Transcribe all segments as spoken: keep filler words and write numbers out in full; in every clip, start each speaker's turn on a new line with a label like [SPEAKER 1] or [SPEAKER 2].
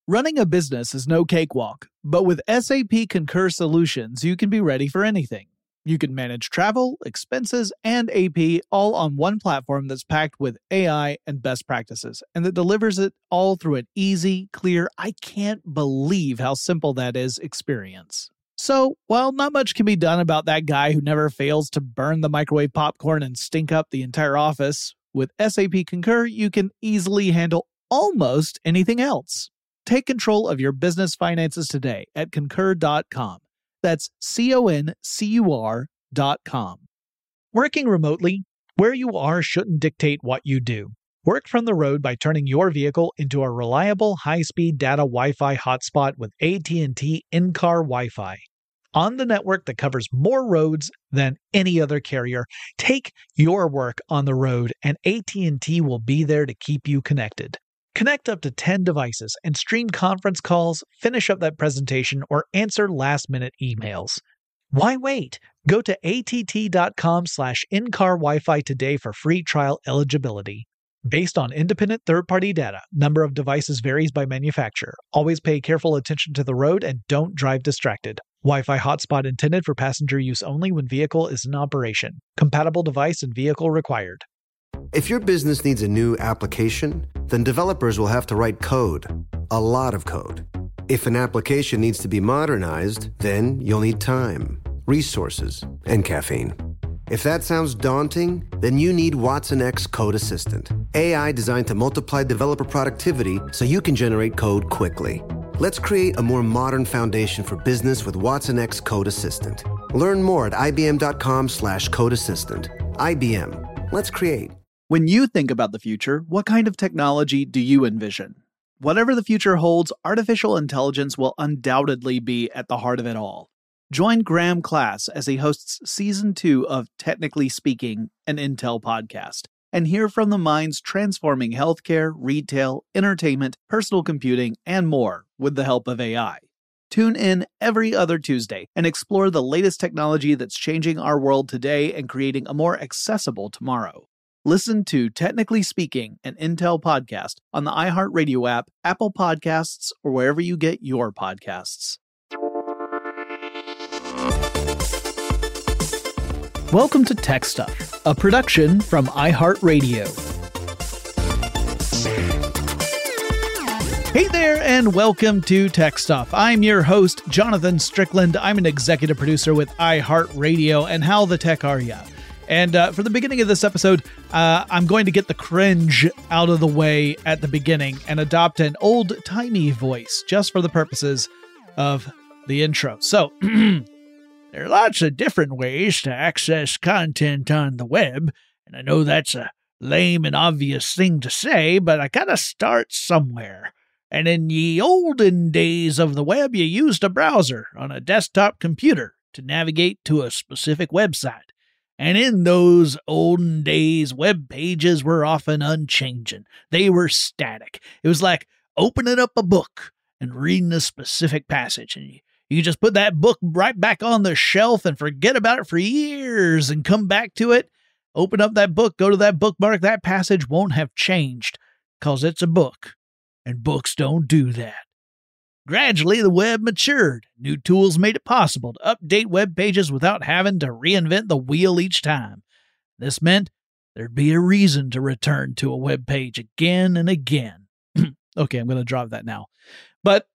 [SPEAKER 1] Running a business is no cakewalk, but with S A P Concur Solutions, you can be ready for anything. You can manage travel, expenses, and A P all on one platform that's packed with A I and best practices, and that delivers it all through an easy, clear, I can't believe how simple that is experience. So, while not much can be done about that guy who never fails to burn the microwave popcorn and stink up the entire office, with S A P Concur, you can easily handle almost anything else. Take control of your business finances today at concur dot com. That's C O N C U R dot com. Working remotely, where you are shouldn't dictate what you do. Work from the road by turning your vehicle into a reliable high-speed data Wi-Fi hotspot with A T and T in-car Wi-Fi. On the network that covers more roads than any other carrier, take your work on the road and A T and T will be there to keep you connected. Connect up to ten devices and stream conference calls, finish up that presentation, or answer last-minute emails. Why wait? Go to A T T dot com slash in-car Wi-Fi today for free trial eligibility. Based on independent third-party data, number of devices varies by manufacturer. Always pay careful attention to the road and don't drive distracted. Wi-Fi hotspot intended for passenger use only when vehicle is in operation. Compatible device and vehicle required.
[SPEAKER 2] If your business needs a new application, then developers will have to write code. A lot of code. If an application needs to be modernized, then you'll need time, resources, and caffeine. If that sounds daunting, then you need watsonx Code Assistant. A I designed to multiply developer productivity so you can generate code quickly. Let's create a more modern foundation for business with watsonx Code Assistant. Learn more at ibm.com slash code assistant. I B M. Let's create.
[SPEAKER 1] When you think about the future, what kind of technology do you envision? Whatever the future holds, artificial intelligence will undoubtedly be at the heart of it all. Join Graham Class as he hosts Season two of Technically Speaking, an Intel podcast, and hear from the minds transforming healthcare, retail, entertainment, personal computing, and more with the help of A I. Tune in every other Tuesday and explore the latest technology that's changing our world today and creating a more accessible tomorrow. Listen to Technically Speaking, an Intel podcast on the iHeartRadio app, Apple Podcasts, or wherever you get your podcasts. Welcome to Tech Stuff, a production from iHeartRadio. Hey there, and welcome to Tech Stuff. I'm your host, Jonathan Strickland. I'm an executive producer with iHeartRadio, and how the tech are ya? And uh, for the beginning of this episode, uh, I'm going to get the cringe out of the way at the beginning and adopt an old-timey voice just for the purposes of the intro. So, there are lots of different ways to access content on the web, and I know that's a lame and obvious thing to say, but I gotta start somewhere. And in the olden days of the web, you used a browser on a desktop computer to navigate to a specific website. And in those olden days, web pages were often unchanging. They were static. It was like opening up a book and reading a specific passage. And you, you just put that book right back on the shelf and forget about it for years and come back to it. Open up that book, go to that bookmark. That passage won't have changed because it's a book. And books don't do that. Gradually, the web matured. New tools made it possible to update web pages without having to reinvent the wheel each time. This meant there'd be a reason to return to a web page again and again. Okay, I'm going to drop that now. But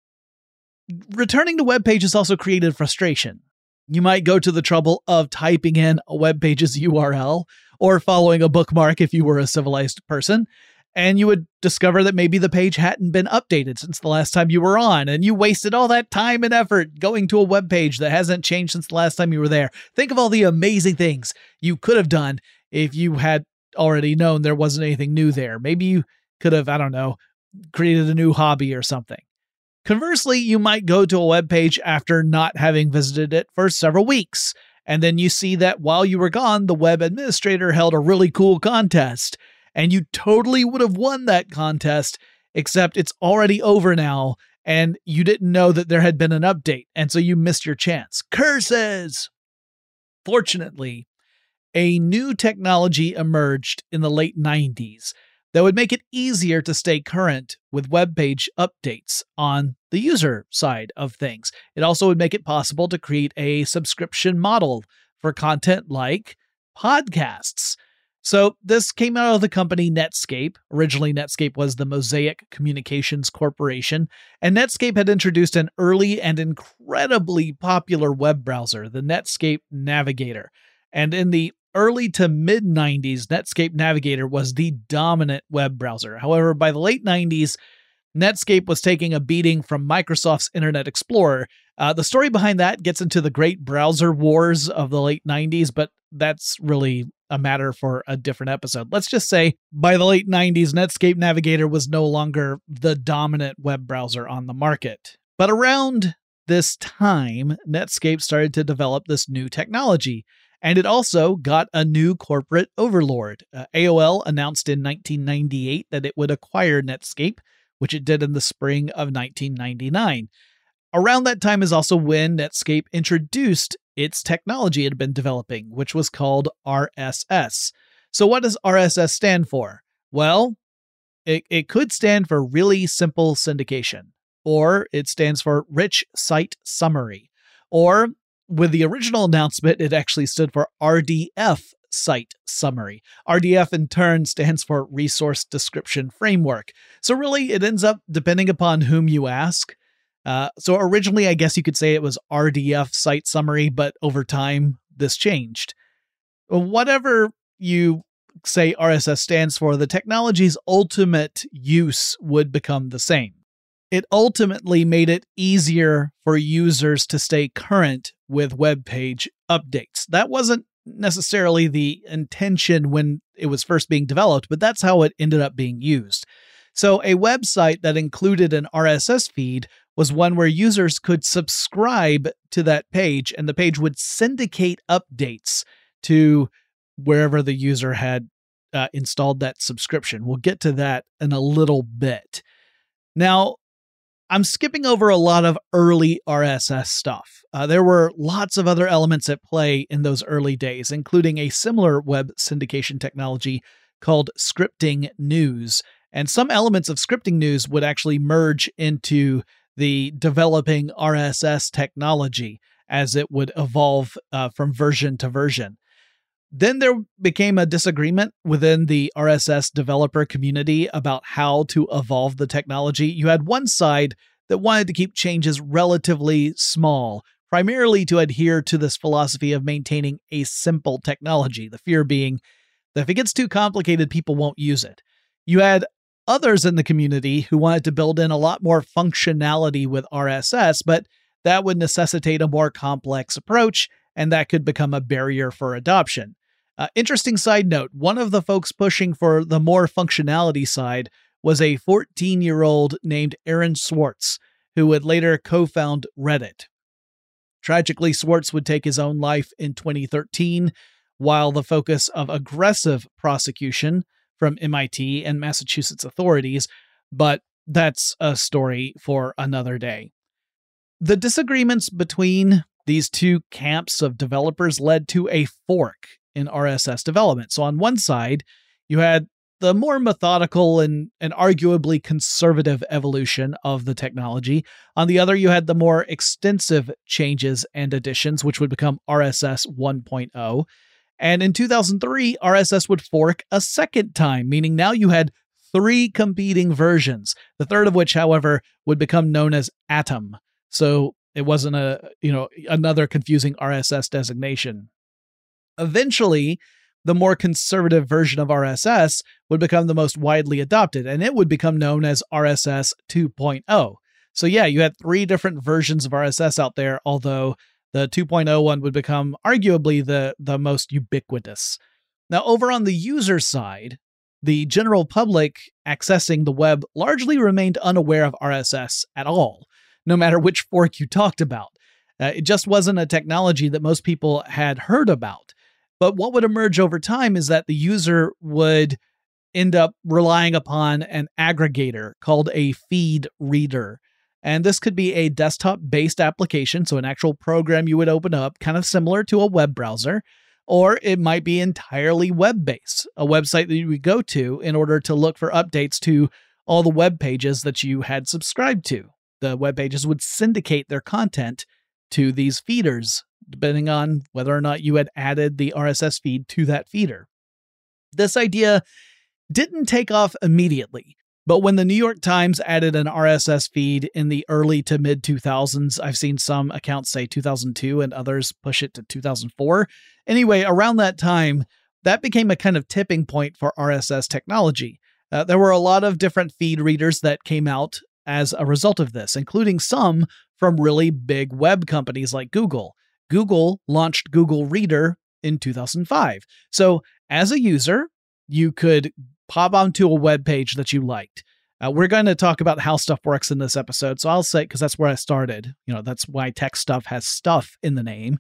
[SPEAKER 1] returning to web pages also created frustration. You might go to the trouble of typing in a web page's U R L or following a bookmark if you were a civilized person. And you would discover that maybe the page hadn't been updated since the last time you were on, and you wasted all that time and effort going to a web page that hasn't changed since the last time you were there. Think of all the amazing things you could have done if you had already known there wasn't anything new there. Maybe you could have, I don't know, created a new hobby or something. Conversely, you might go to a web page after not having visited it for several weeks, and then you see that while you were gone, the web administrator held a really cool contest. And you totally would have won that contest, except it's already over now, and you didn't know that there had been an update, and so you missed your chance. Curses! Fortunately, a new technology emerged in the late nineties that would make it easier to stay current with web page updates on the user side of things. It also would make it possible to create a subscription model for content like podcasts. So this came out of the company Netscape. Originally, Netscape was the Mosaic Communications Corporation, and Netscape had introduced an early and incredibly popular web browser, the Netscape Navigator. And in the early to mid nineties, Netscape Navigator was the dominant web browser. However, by the late nineties, Netscape was taking a beating from Microsoft's Internet Explorer. Uh, the story behind that gets into the great browser wars of the late nineties, but that's really a matter for a different episode. Let's just say by the late nineties, Netscape Navigator was no longer the dominant web browser on the market. But around this time, Netscape started to develop this new technology. And it also got a new corporate overlord. Uh, A O L announced in nineteen ninety-eight that it would acquire Netscape, which it did in the spring of nineteen ninety-nine. Around that time is also when Netscape introduced its technology it had been developing, which was called R S S. So what does R S S stand for? Well, it, it could stand for Really Simple Syndication, or it stands for Rich Site Summary, or with the original announcement, it actually stood for R D F Site Summary. R D F in turn stands for Resource Description Framework. So really, it ends up depending upon whom you ask. Uh, so originally, I guess you could say it was R D F Site Summary, but over time, this changed. Whatever you say R S S stands for, the technology's ultimate use would become the same. It ultimately made it easier for users to stay current with web page updates. That wasn't necessarily the intention when it was first being developed, but that's how it ended up being used. So a website that included an R S S feed was one where users could subscribe to that page, and the page would syndicate updates to wherever the user had uh, installed that subscription. We'll get to that in a little bit. Now, I'm skipping over a lot of early R S S stuff. Uh, there were lots of other elements at play in those early days, including a similar web syndication technology called scripting news. And some elements of scripting news would actually merge into the developing R S S technology as it would evolve uh, from version to version. Then there became a disagreement within the R S S developer community about how to evolve the technology. You had one side that wanted to keep changes relatively small, primarily to adhere to this philosophy of maintaining a simple technology, the fear being that if it gets too complicated, people won't use it. You had others in the community who wanted to build in a lot more functionality with R S S, but that would necessitate a more complex approach, and that could become a barrier for adoption. Uh, interesting side note, one of the folks pushing for the more functionality side was a fourteen-year-old named Aaron Swartz, who would later co-found Reddit. Tragically, Swartz would take his own life in twenty thirteen, while the focus of aggressive prosecution from M I T and Massachusetts authorities, but that's a story for another day. The disagreements between these two camps of developers led to a fork in R S S development. So on one side, you had the more methodical and, and arguably conservative evolution of the technology. On the other, you had the more extensive changes and additions, which would become R S S one point oh. And in two thousand three, R S S would fork a second time, meaning now you had three competing versions, the third of which, however, would become known as Atom. So it wasn't a, you know, another confusing R S S designation. Eventually, the more conservative version of R S S would become the most widely adopted, and it would become known as R S S two point oh. So yeah, you had three different versions of R S S out there, although the two point oh one would become arguably the, the most ubiquitous. Now, over on the user side, the general public accessing the web largely remained unaware of R S S at all, no matter which fork you talked about. Uh, it just wasn't a technology that most people had heard about. But what would emerge over time is that the user would end up relying upon an aggregator called a feed reader. And this could be a desktop-based application, so an actual program you would open up, kind of similar to a web browser, Or it might be entirely web-based, a website that you would go to in order to look for updates to all the web pages that you had subscribed to. The web pages would syndicate their content to these feeders, depending on whether or not you had added the R S S feed to that feeder. This idea didn't take off immediately, but when the New York Times added an R S S feed in the early to mid two thousands, I've seen some accounts say two thousand two and others push it to two thousand four. Anyway, around that time, that became a kind of tipping point for R S S technology. Uh, there were a lot of different feed readers that came out as a result of this, including some from really big web companies like Google. Google launched Google Reader in two thousand five. So as a user, you could pop onto a web page that you liked. Uh, we're going to talk about how stuff works in this episode. So I'll say, because that's where I started, you know, that's why Tech Stuff has stuff in the name.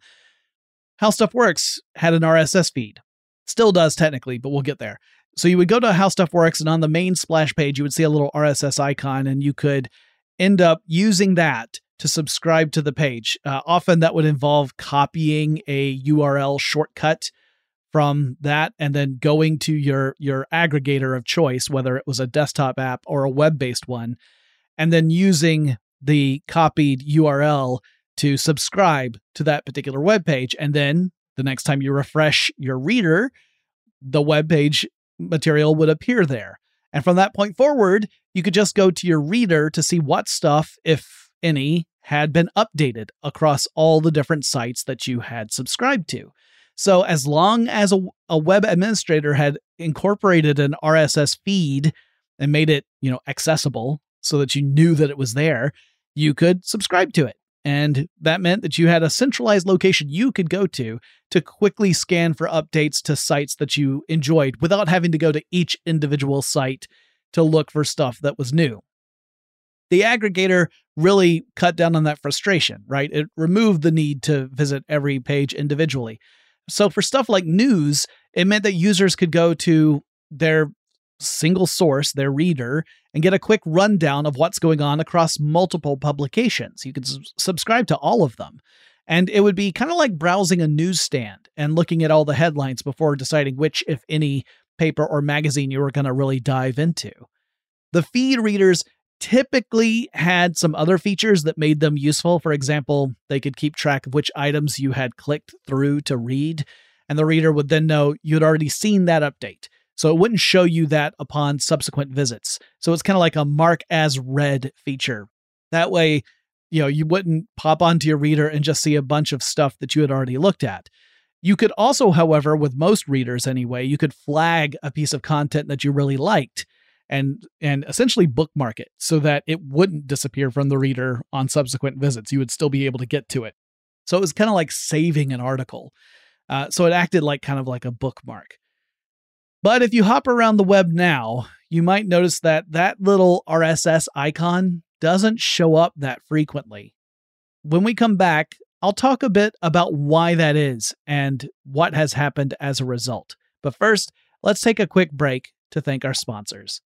[SPEAKER 1] How Stuff Works had an R S S feed. Still does technically, but we'll get there. So you would go to How Stuff Works, and on the main splash page, you would see a little R S S icon, and you could end up using that to subscribe to the page. Uh, often that would involve copying a U R L shortcut from that and then going to your, your aggregator of choice, whether it was a desktop app or a web-based one, and then using the copied U R L to subscribe to that particular web page. And then the next time you refresh your reader, the web page material would appear there. And from that point forward, you could just go to your reader to see what stuff, if any, had been updated across all the different sites that you had subscribed to. So as long as a, a web administrator had incorporated an R S S feed and made it, you know, accessible so that you knew that it was there, you could subscribe to it. And that meant that you had a centralized location you could go to to quickly scan for updates to sites that you enjoyed without having to go to each individual site to look for stuff that was new. The aggregator really cut down on that frustration, right? It removed the need to visit every page individually. So for stuff like news, it meant that users could go to their single source, their reader, and get a quick rundown of what's going on across multiple publications. You could s- subscribe to all of them. And it would be kind of like browsing a newsstand and looking at all the headlines before deciding which, if any, paper or magazine you were going to really dive into. The feed readers typically had some other features that made them useful. For example, they could keep track of which items you had clicked through to read, and the reader would then know you'd already seen that update. So it wouldn't show you that upon subsequent visits. So it's kind of like a mark as read feature. That way, you know, you wouldn't pop onto your reader and just see a bunch of stuff that you had already looked at. You could also, however, with most readers anyway, you could flag a piece of content that you really liked and and essentially bookmark it so that it wouldn't disappear from the reader on subsequent visits. You would still be able to get to it. So it was kind of like saving an article. Uh, so it acted like kind of like a bookmark. But if you hop around the web now, you might notice that that little R S S icon doesn't show up that frequently. When we come back, I'll talk a bit about why that is and what has happened as a result. But first, let's take a quick break to thank our sponsors.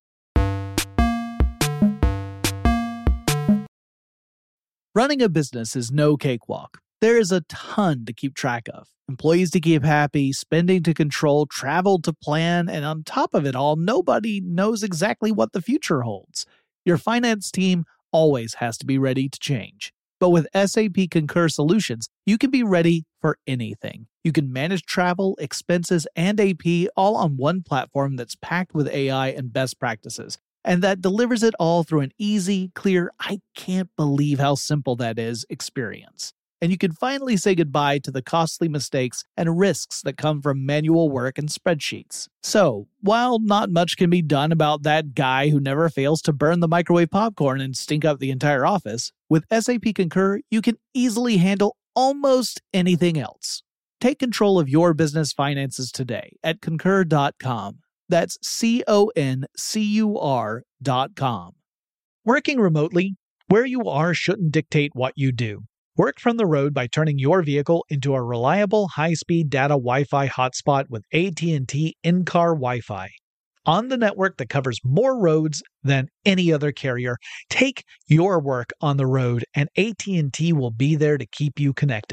[SPEAKER 1] Running a business is no cakewalk. There is a ton to keep track of. Employees to keep happy, spending to control, travel to plan, and on top of it all, nobody knows exactly what the future holds. Your finance team always has to be ready to change. But with S A P Concur Solutions, you can be ready for anything. You can manage travel, expenses, and A P all on one platform that's packed with A I and best practices, and that delivers it all through an easy, clear, I can't believe how simple that is experience. And you can finally say goodbye to the costly mistakes and risks that come from manual work and spreadsheets. So, while not much can be done about that guy who never fails to burn the microwave popcorn and stink up the entire office, with S A P Concur, you can easily handle almost anything else. Take control of your business finances today at concur dot com. That's C O N C U R dot com. Working remotely, where you are shouldn't dictate what you do. Work from the road by turning your vehicle into a reliable high-speed data Wi-Fi hotspot with A T and T in-car Wi-Fi. On the network that covers more roads than any other carrier, take your work on the road and A T and T will be there to keep you connected.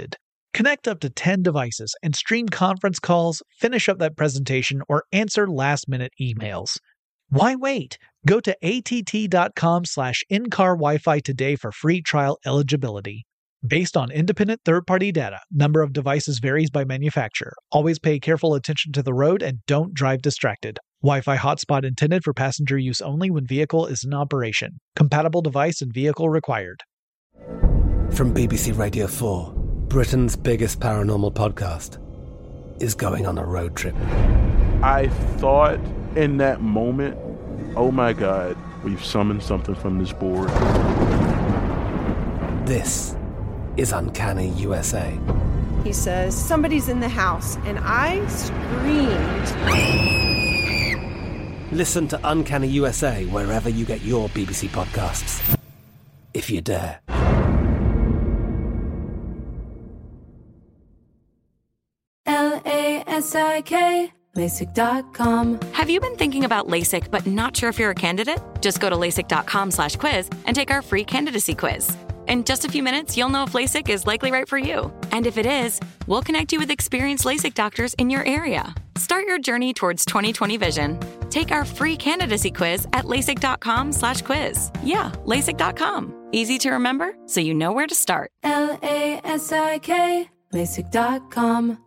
[SPEAKER 1] Connect up to ten devices and stream conference calls, finish up that presentation, or answer last-minute emails. Why wait? Go to att.com slash in-car Wi-Fi today for free trial eligibility. Based on independent third-party data, number of devices varies by manufacturer. Always pay careful attention to the road and don't drive distracted. Wi-Fi hotspot intended for passenger use only when vehicle is in operation. Compatible device and vehicle required.
[SPEAKER 3] From B B C Radio four, Britain's biggest paranormal podcast is going on a road trip.
[SPEAKER 4] I thought in that moment, oh my God, we've summoned something from this board.
[SPEAKER 3] This is Uncanny U S A.
[SPEAKER 5] He says, somebody's in the house, and I screamed.
[SPEAKER 3] Listen to Uncanny U S A wherever you get your B B C podcasts, if you dare.
[SPEAKER 6] L A S I K, LASIK dot com.
[SPEAKER 7] Have you been thinking about LASIK but not sure if you're a candidate? Just go to LASIK.com slash quiz and take our free candidacy quiz. In just a few minutes, you'll know if LASIK is likely right for you. And if it is, we'll connect you with experienced LASIK doctors in your area. Start your journey towards twenty twenty vision. Take our free candidacy quiz at LASIK.com slash quiz. Yeah, LASIK dot com. Easy to remember, so you know where to start.
[SPEAKER 6] L A S I K, LASIK dot com.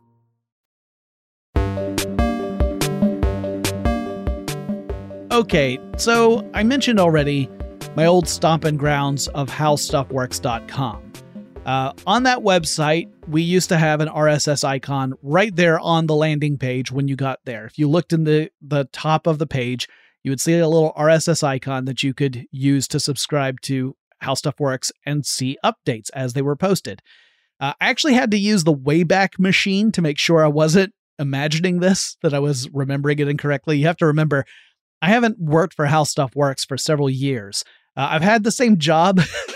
[SPEAKER 1] Okay, so I mentioned already my old stomping grounds of how stuff works dot com. Uh, on that website, we used to have an R S S icon right there on the landing page when you got there. If you looked in the, the top of the page, you would see a little R S S icon that you could use to subscribe to How Stuff Works and see updates as they were posted. Uh, I actually had to use the Wayback Machine to make sure I wasn't imagining this, that I was remembering it incorrectly. You have to remember, I haven't worked for How Stuff Works for several years. Uh, I've had the same job,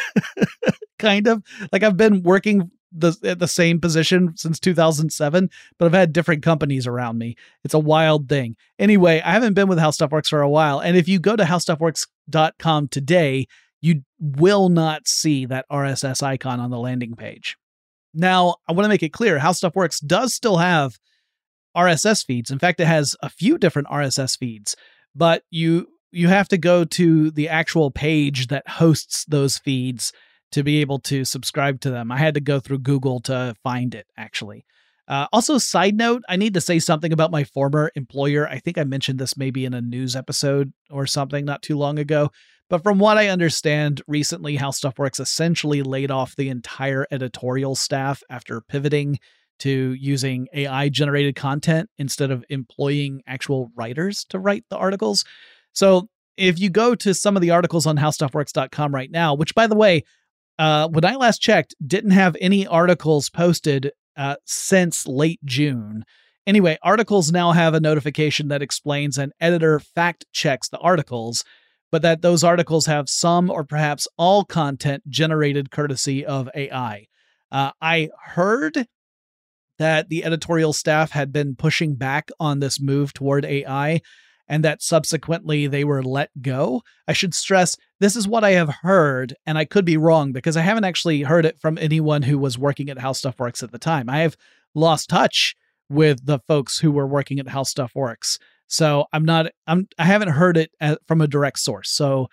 [SPEAKER 1] kind of. Like I've been working the, at the same position since two thousand seven, but I've had different companies around me. It's a wild thing. Anyway, I haven't been with How Stuff Works for a while. And if you go to How Stuff Works dot com today, you will not see that R S S icon on the landing page. Now, I want to make it clear, How Stuff Works does still have R S S feeds. In fact, it has a few different R S S feeds. But you you have to go to the actual page that hosts those feeds to be able to subscribe to them. I had to go through Google to find it, actually. Uh, also, side note, I need to say something about my former employer. I think I mentioned this maybe in a news episode or something not too long ago. But from what I understand, recently How Stuff Works essentially laid off the entire editorial staff after pivoting to using A I-generated content instead of employing actual writers to write the articles. So if you go to some of the articles on How Stuff Works dot com right now, which, by the way, uh, when I last checked, didn't have any articles posted uh, since late June. Anyway, articles now have a notification that explains an editor fact-checks the articles, but that those articles have some or perhaps all content generated courtesy of A I. Uh, I heard that the editorial staff had been pushing back on this move toward A I and that subsequently they were let go. I should stress, this is what I have heard, and I could be wrong because I haven't actually heard it from anyone who was working at How Stuff Works at the time. I have lost touch with the folks who were working at How Stuff Works. So I'm not, I'm, I haven't heard it at, from a direct source. So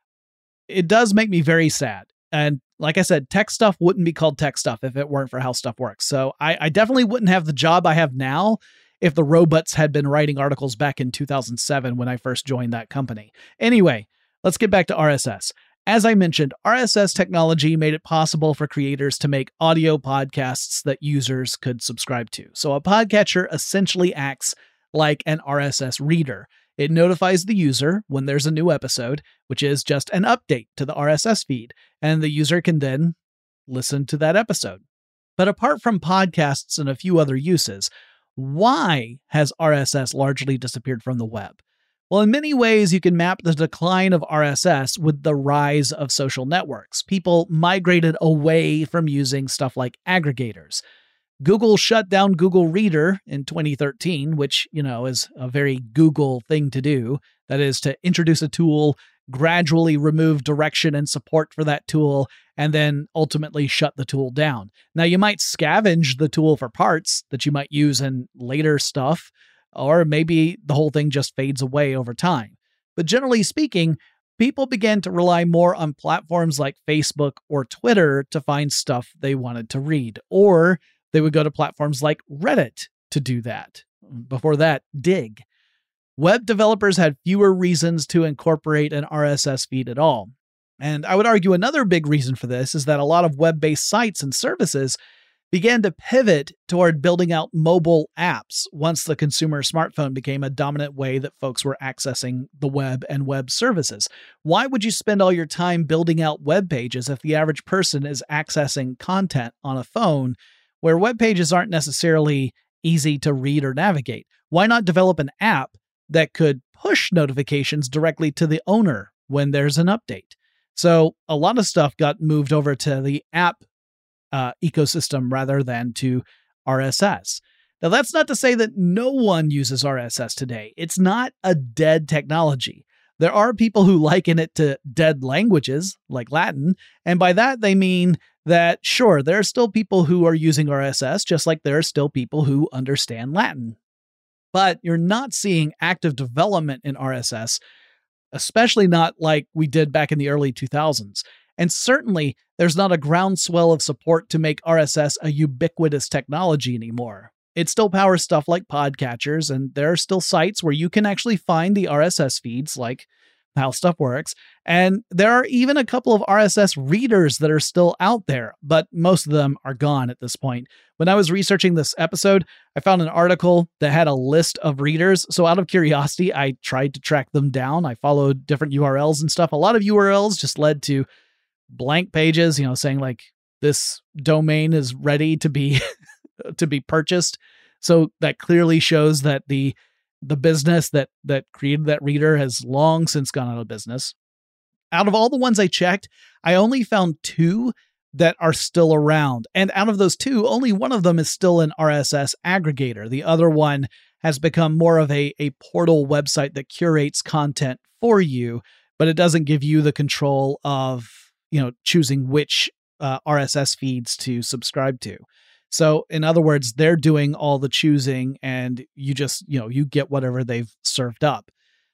[SPEAKER 1] it does make me very sad. And like I said, tech stuff wouldn't be called tech stuff if it weren't for How Stuff Works. So I, I definitely wouldn't have the job I have now if the robots had been writing articles back in two thousand seven when I first joined that company. Anyway, let's get back to R S S. As I mentioned, R S S technology made it possible for creators to make audio podcasts that users could subscribe to. So a podcatcher essentially acts like an R S S reader. It notifies the user when there's a new episode, which is just an update to the R S S feed, and the user can then listen to that episode. But apart from podcasts and a few other uses, why has R S S largely disappeared from the web? Well, in many ways, you can map the decline of R S S with the rise of social networks. People migrated away from using stuff like aggregators. Google shut down Google Reader in twenty thirteen, which, you know, is a very Google thing to do. That is to introduce a tool gradually remove direction and support for that tool, and then ultimately shut the tool down. Now, you might scavenge the tool for parts that you might use in later stuff, or maybe the whole thing just fades away over time. But generally speaking, people began to rely more on platforms like Facebook or Twitter to find stuff they wanted to read, or they would go to platforms like Reddit to do that. Before that, Dig. Web developers had fewer reasons to incorporate an R S S feed at all. And I would argue another big reason for this is that a lot of web-based sites and services began to pivot toward building out mobile apps once the consumer smartphone became a dominant way that folks were accessing the web and web services. Why would you spend all your time building out web pages if the average person is accessing content on a phone where web pages aren't necessarily easy to read or navigate? Why not develop an app that could push notifications directly to the owner when there's an update? So a lot of stuff got moved over to the app uh, ecosystem rather than to R S S. Now, that's not to say that no one uses R S S today. It's not a dead technology. There are people who liken it to dead languages like Latin. And by that, they mean that, sure, there are still people who are using R S S, just like there are still people who understand Latin. But you're not seeing active development in R S S, especially not like we did back in the early two thousands. And certainly, there's not a groundswell of support to make R S S a ubiquitous technology anymore. It still powers stuff like podcatchers, and there are still sites where you can actually find the R S S feeds, like How Stuff Works. And there are even a couple of R S S readers that are still out there, but most of them are gone at this point. When I was researching this episode, I found an article that had a list of readers. So out of curiosity, I tried to track them down. I followed different U R Ls and stuff. A lot of U R Ls just led to blank pages, you know, saying like, this domain is ready to be to be purchased. So that clearly shows that the the business that that created that reader has long since gone out of business. Out of all the ones I checked, I only found two that are still around. And out of those two, only one of them is still an R S S aggregator. The other one has become more of a, a portal website that curates content for you, but it doesn't give you the control of, you know, choosing which uh, R S S feeds to subscribe to. So in other words, they're doing all the choosing and you just, you know, you get whatever they've served up.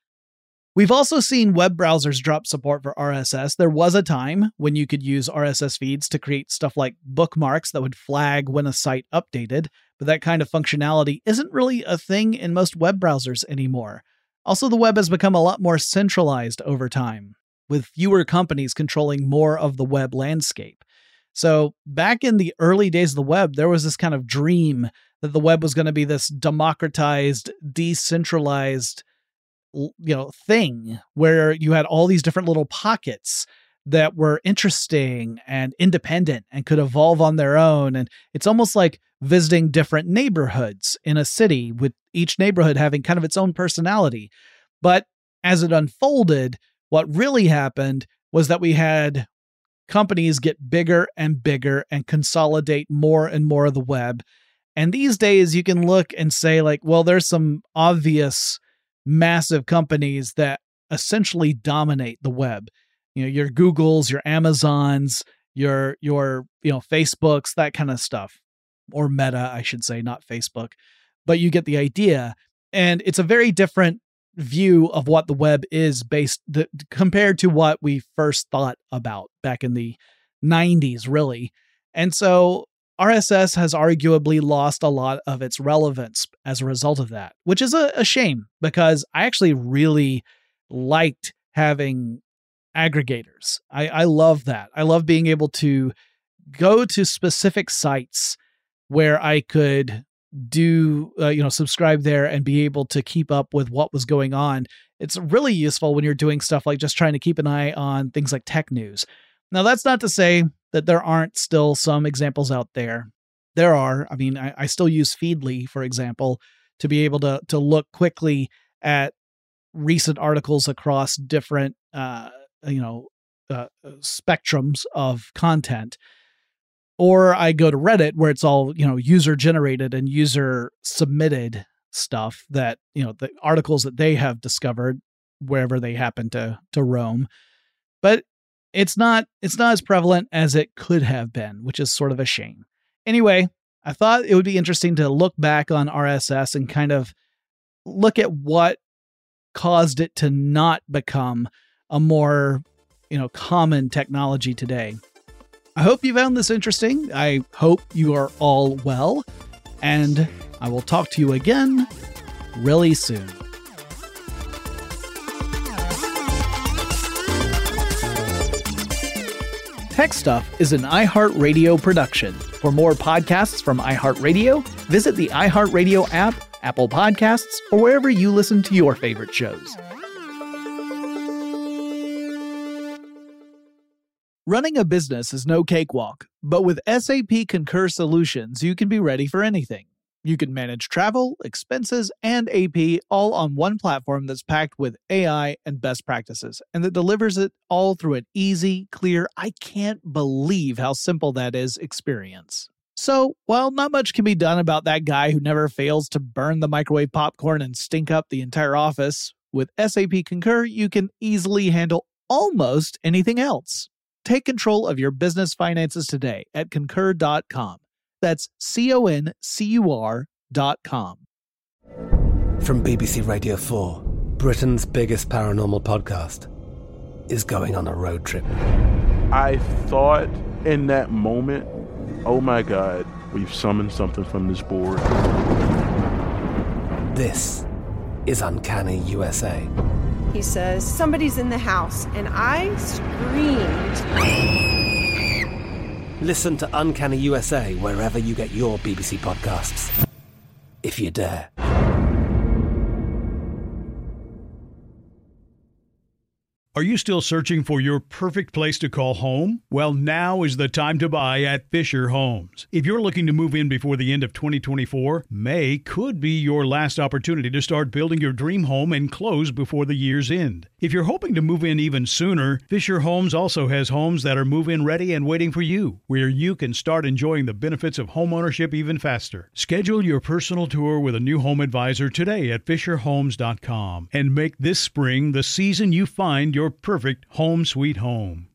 [SPEAKER 1] We've also seen web browsers drop support for R S S. There was a time when you could use R S S feeds to create stuff like bookmarks that would flag when a site updated, but that kind of functionality isn't really a thing in most web browsers anymore. Also, the web has become a lot more centralized over time, with fewer companies controlling more of the web landscape. So back in the early days of the web, there was this kind of dream that the web was going to be this democratized, decentralized, you know, thing where you had all these different little pockets that were interesting and independent and could evolve on their own. And it's almost like visiting different neighborhoods in a city, with each neighborhood having kind of its own personality. But as it unfolded, what really happened was that we had companies get bigger and bigger and consolidate more and more of the web. And these days you can look and say like, well, there's some obvious massive companies that essentially dominate the web. You know, your Googles, your Amazons, your, your, you know, Facebooks, that kind of stuff, or Meta, I should say, not Facebook, but you get the idea. And it's a very different view of what the web is based the, compared to what we first thought about back in the nineties, really. And so R S S has arguably lost a lot of its relevance as a result of that, which is a, a shame, because I actually really liked having aggregators. I, I love that. I love being able to go to specific sites where I could do, uh, you know, subscribe there and be able to keep up with what was going on. It's really useful when you're doing stuff like just trying to keep an eye on things like tech news. Now, that's not to say that there aren't still some examples out there. There are. I mean, I, I still use Feedly, for example, to be able to to look quickly at recent articles across different, uh, you know, uh, spectrums of content. Or I go to Reddit, where it's all, you know, user generated and user submitted stuff that, you know, the articles that they have discovered wherever they happen to to roam. But it's not it's not as prevalent as it could have been, which is sort of a shame. Anyway, I thought it would be interesting to look back on R S S and kind of look at what caused it to not become a more, you know, common technology today. I hope you found this interesting. I hope you are all well, and I will talk to you again really soon. Tech Stuff is an iHeartRadio production. For more podcasts from iHeartRadio, visit the iHeartRadio app, Apple Podcasts, or wherever you listen to your favorite shows. Running a business is no cakewalk, but with S A P Concur Solutions, you can be ready for anything. You can manage travel, expenses, and A P all on one platform that's packed with A I and best practices, and that delivers it all through an easy, clear, I can't believe how simple that is experience. So, while not much can be done about that guy who never fails to burn the microwave popcorn and stink up the entire office, with S A P Concur, you can easily handle almost anything else. Take control of your business finances today at concur dot com. That's C O N C U R dot com.
[SPEAKER 3] From B B C Radio four, Britain's biggest paranormal podcast is going on a road trip.
[SPEAKER 4] I thought in that moment, oh my God, we've summoned something from this board.
[SPEAKER 3] This is Uncanny U S A.
[SPEAKER 5] He says, somebody's in the house, and I screamed.
[SPEAKER 3] Listen to Uncanny U S A wherever you get your B B C podcasts, if you dare.
[SPEAKER 8] Are you still searching for your perfect place to call home? Well, now is the time to buy at Fisher Homes. If you're looking to move in before the end of twenty twenty-four, May could be your last opportunity to start building your dream home and close before the year's end. If you're hoping to move in even sooner, Fisher Homes also has homes that are move-in ready and waiting for you, where you can start enjoying the benefits of homeownership even faster. Schedule your personal tour with a new home advisor today at fisher homes dot com and make this spring the season you find your Your perfect home sweet home.